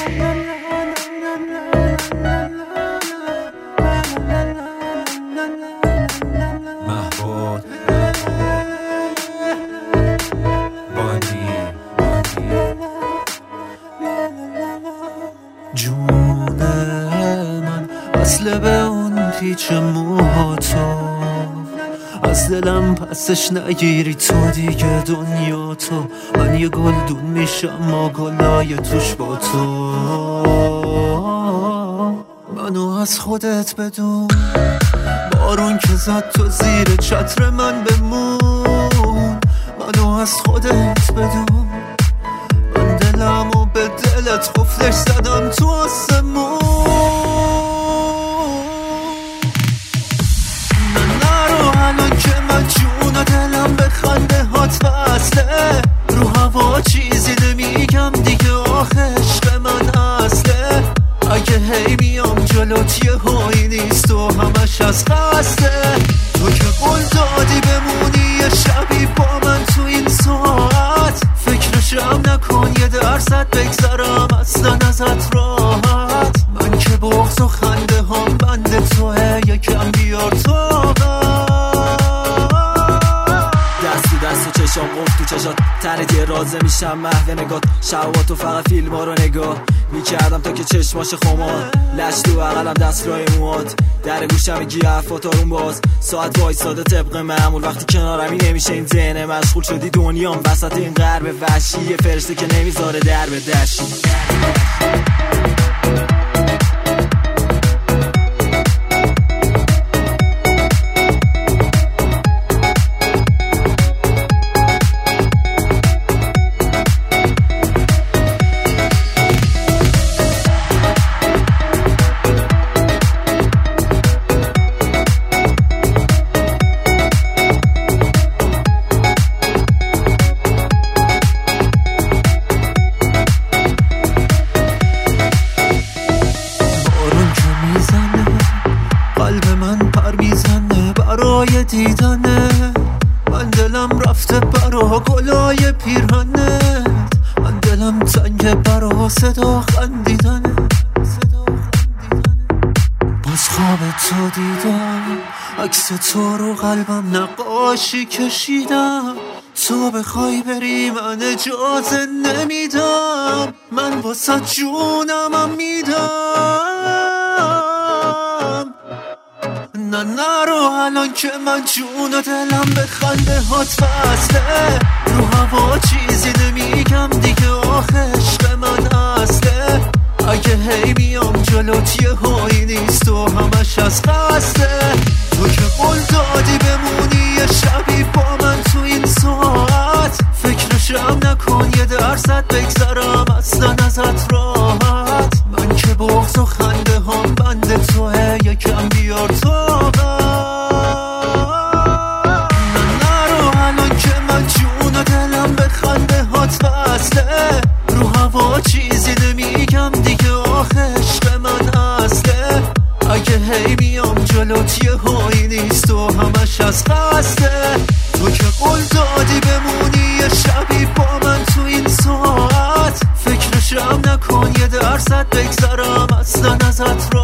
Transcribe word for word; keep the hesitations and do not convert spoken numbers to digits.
محبوب بانی جون من وصله به اون پیچ موهاتو، از دلم پسش نگیری تو دیگه دنیا تو. من یه گلدون میشم ما گلای توش با تو. منو از خودت بدون، بارون که زد تو زیر چتر من بمون. منو از خودت بدون، من دلمو به دلت قفلش زدم تو آسمون. الان که من جون و دلم به خنده هات وصله، رو هوا چیزی نمیگم دیگه آخه عشق من اصله. اگه هی میام جلوت یه هایی نیست و همش از قصده. تو که قول دادی بمونی یه شبی با من تو این ساعت، فکرشم نکن یه درصد بگذرم اصلا ازت راحت. من که بغض و خنده هم بند توه، یکم بیار طاقت. دست و چشام قفل تو چشات، تنت یه رازه میشم محو نگات. شباتو فقط فیلم ها رو نگاه میکردم تا که چشماش خمار. لش تو بغلم دست رای موات، در گوشم میگی حرفات آروم باز. ساعت وایساده طبق معمول، وقتی کنارمی نمیشه این ذهن مشغول شدی دنیام وسط این غرب وحشی. یه فرشته که نمیذاره در به دشی. قلب من پر میزنه برای دیدنه، من دلم رفته برا گلای پیرهنه. من دلم تنگ برا صدا خندیدنه. باز خواب تو دیدم، عکس تو رو قلبم نقاشی کشیدم. تو بخوای بری من اجازه نمیدم، من واسه جونمم میدم. نه نرو الان که من جون و دلم به خنده هات وصله، رو هوا چیزی نمیگم دیگه آخه عشق من اصله. اگه هی میام جلوت یه هایی نیست و همش از قصده. تو که قول دادی بمونی یه شبی با من تو این ساعت، فکرشم نکن یه درصد بگذرم اصلا ازت راحت. من که بغض و خنده هم بند توه، یکم بیار طاقت. نه نرو الان که من جون و دلم به خنده هات وصله، رو هوا چیزی نمیگم دیگه آخه عشق من اصله. اگه هی میام جلوت یه هایی نیست و همش از قصده. تو که قول دادی بمونی یه شبی با من تو این ساعت، فکرشم نکن یه درصد بگذرم اصلا ازت